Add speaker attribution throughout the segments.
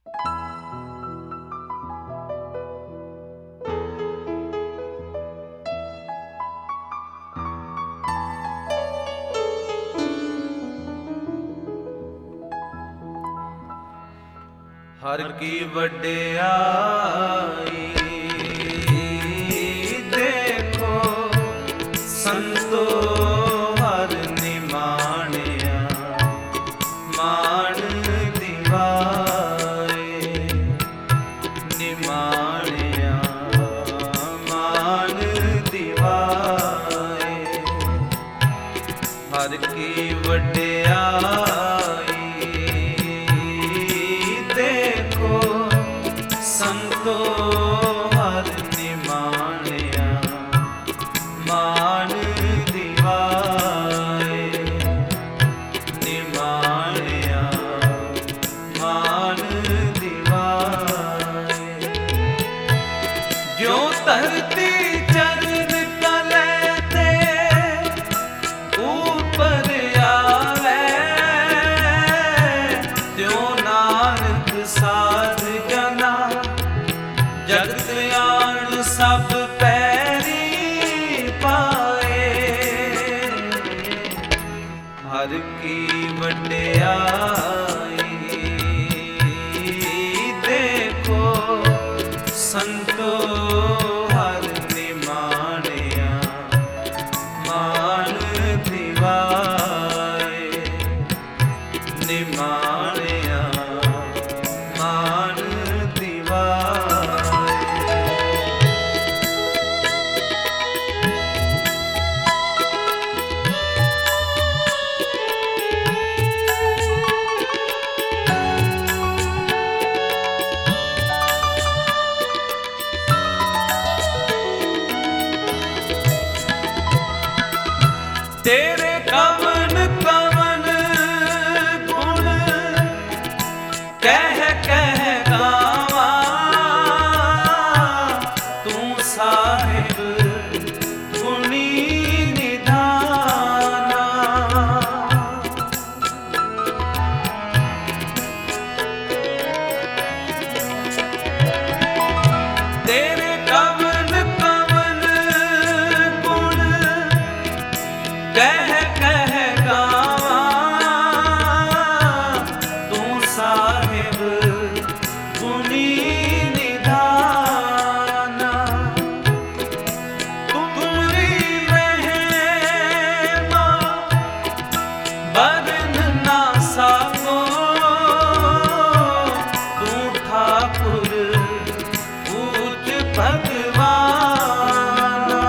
Speaker 1: हर की वड्याई देखो संतो हर निमाणिया मान दिवाए निमाणिया मान दिवाए हर की वड्याई संतो हर निमाणिया मान दिवाए निमाणिया मान दिवाए जो धरती चरण तले ते ऊपर आवे त्यों नानक साध जना जगत आन सब पैरी पाए हर की वड्याई देखो संतो हर निमाणिया मान दिवाए निमाणिया मान दिवाए तेरे कवन कवन गुण कह कह गावा तू साहिब गुणी निधाना तेरे कवन कवन गुण कह कह गावा तू साहिब गुणी निधाना तुमरी महिमा बरन ना सको तू ठाकुर पूज भगवाना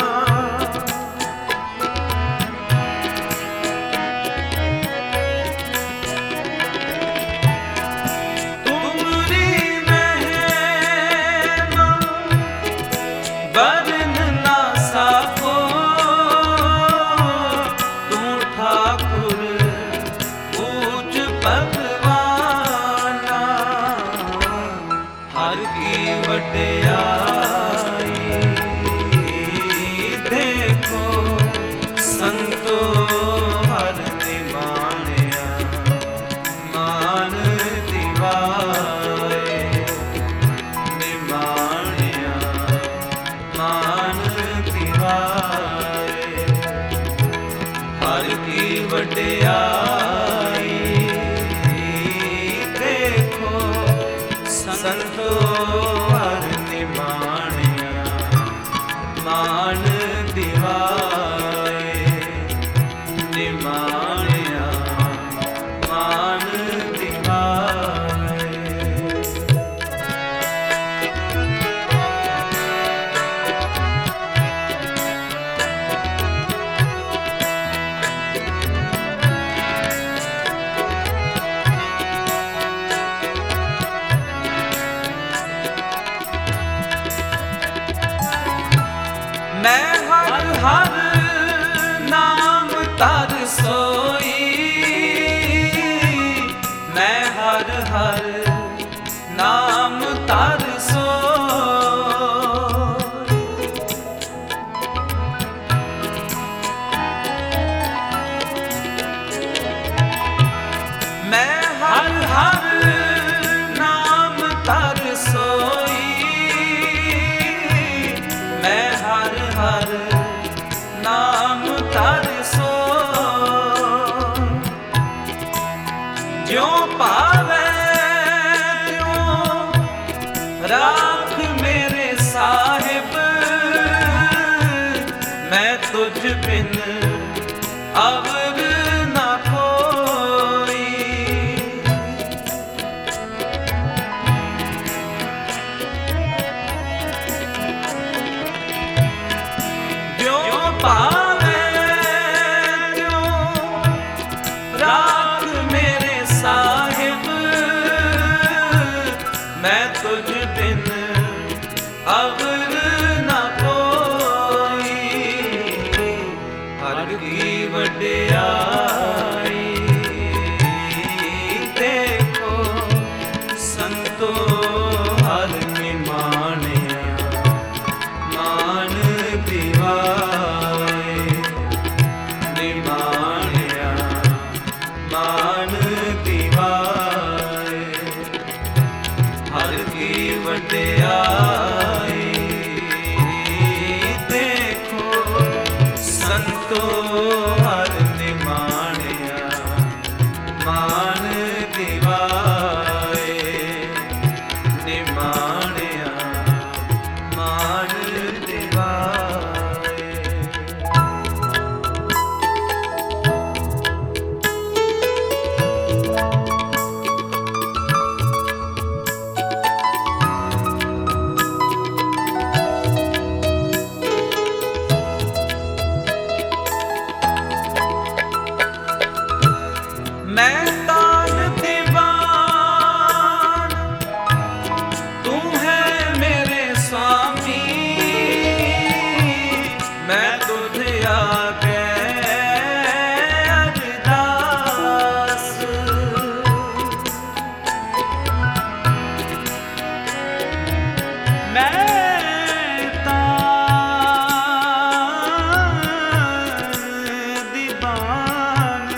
Speaker 1: बरन ना सको तू ठाकुर पूज भगवाना हर की वड्याई देखो संतो हर निमाणिया मान दिवाए निमाणिया मान दिवाए हर की वड्याई देखो संतो हर निमाणिया मान दिवाए निमाणिया मान दिवाए मैं हर हर नाम तर सोई मैं हर हर नाम तर सोई मैं हर हर नाम अवर न कोई, हर की वड्याई देखो संतो हर निमाणिया मान दिवाए, निमाणिया मान दिवाए, हर की वड्याई देखो संतो हर निमाणिया मान दिवाए, निमाणिया मान दिवाए। मैं तान दीवान, तू है मेरे स्वामी, मैं तुझे आगे अरदास। मैं तान दीवान,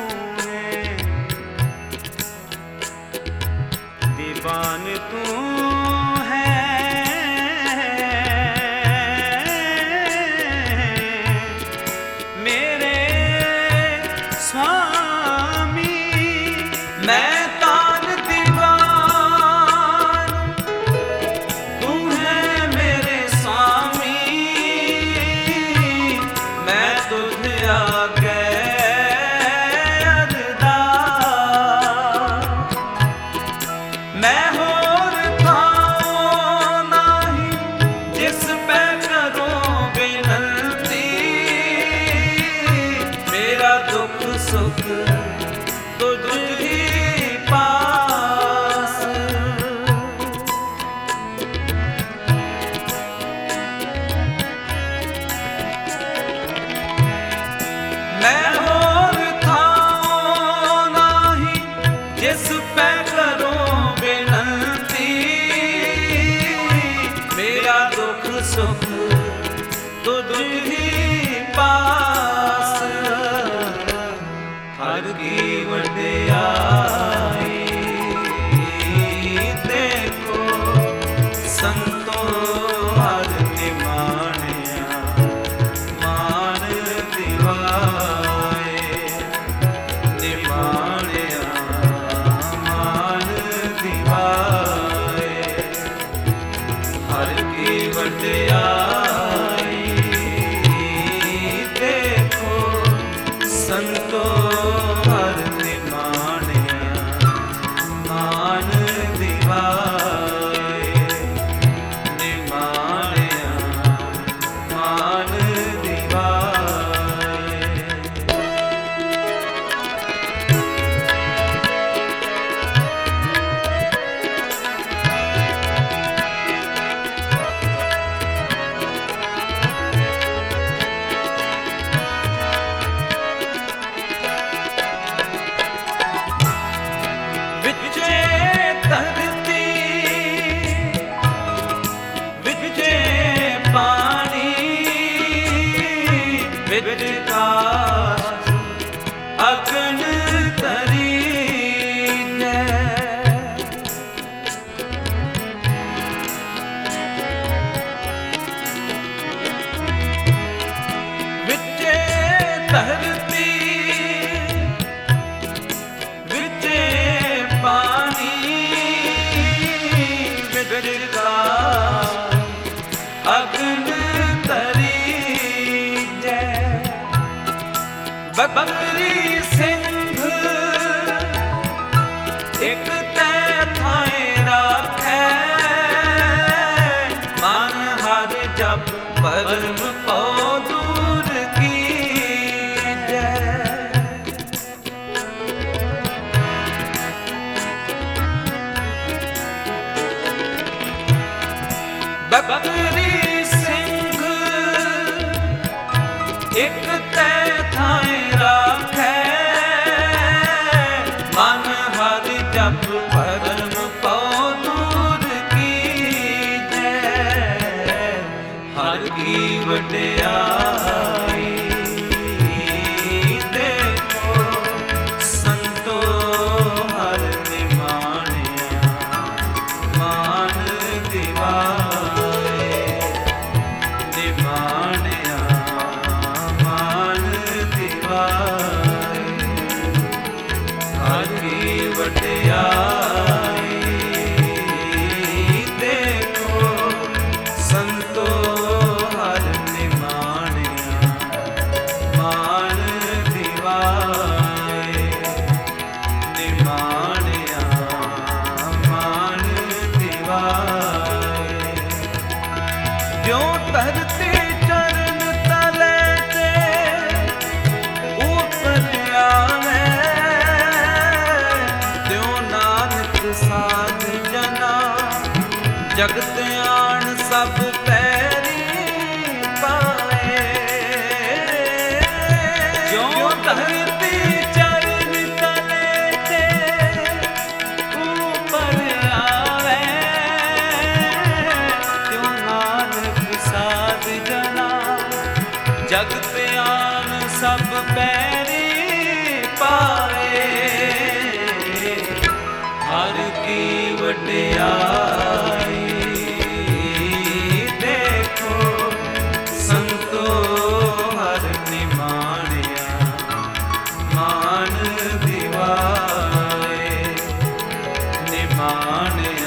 Speaker 1: दीवान तू है मेरे स्वामी, मैं तान दीवान, तू है मेरे स्वामी, मैं तुझे आगे मैं होर थाओ नाही, जिस पे करूं विनती, मेरा दुख सुख तुझ ही पास। मैं होर थाओ नाही, जिस पे करूं सुख तुझ ही पास, हर की वड्याई देखो संतो हर निमाणिया मान दिवाए, निमाणिया मान दिवाए, हर की वड्याई देखो संतो हर निमाणिया मान दिवाए, निमाणिया मान दिवाए। अगन तरी विचे धरती विचे पानी, विचका अगन तरी बकरी सिंह एक तै थाए राखै, मन हर जप परम पौ दूर की जय। ਬਕਰੀ ਸਿੰਘ ਇਕ ਤੈ ਥਾਏ ਰਾਖੈ, ਮਨ ਹਰਿ ਜਪ ਭਰਮ ਪਉ ਦੂਰ ਕੀਜੈ। ਹਰਿ ਕੀ ਵਡਿਆਈ ਦੇਖੋ, ਸੰਤੋ ਹਰਿ ਨਿਮਾਣਿਆ, ਮਾਨ ਦਿਵਾਏ ਨਿਮਾਣਿਆ, ਮਾਨ ਦਿਵਾਏ। ਹਰਿ ਕੀ ਵਡਿਆਈ ਦੇਖੋ, ਸੰਤੋ ਹਰਿ ਨਿਮਾਣਿਆ, ਮਾਨ ਦਿਵਾਏ ਨਿਮਾਣਿਆ, ਮਾਨ ਦਿਵਾਏ। ਜੋ ਧਰਤੀ ਚਰਨ ਤਲੇ ਤੇ ਉਪਰ ਆਵੇ, ਤਿਉ ਨਾਨਕ ਸਾਧ ਜਨਾ ਜਗਤ ਆਣ ਸਭ ਪੈਰੀ ਪਾਏ। ਜੋ ਧਰਤੀ ਚਰਨ ਤਲੇ ਤੇ ਉਪਰ ਆਵੇ, ਤਿਉ ਨਾਨਕ ਸਾਧ ਜਨਾ ਜਗਤ ਆਣ ਸਭ ਪੈਰੀ ਪਾਏ। ਹਰਿ ਕੀ ਵਡਿਆਈ ਦੇਖੋ, ਸੰਤੋ ਹਰਿ ਨਿਮਾਣਿਆ, ਮਾਨ ਦਿਵਾਏ ਨਿਮਾਣਿਆ,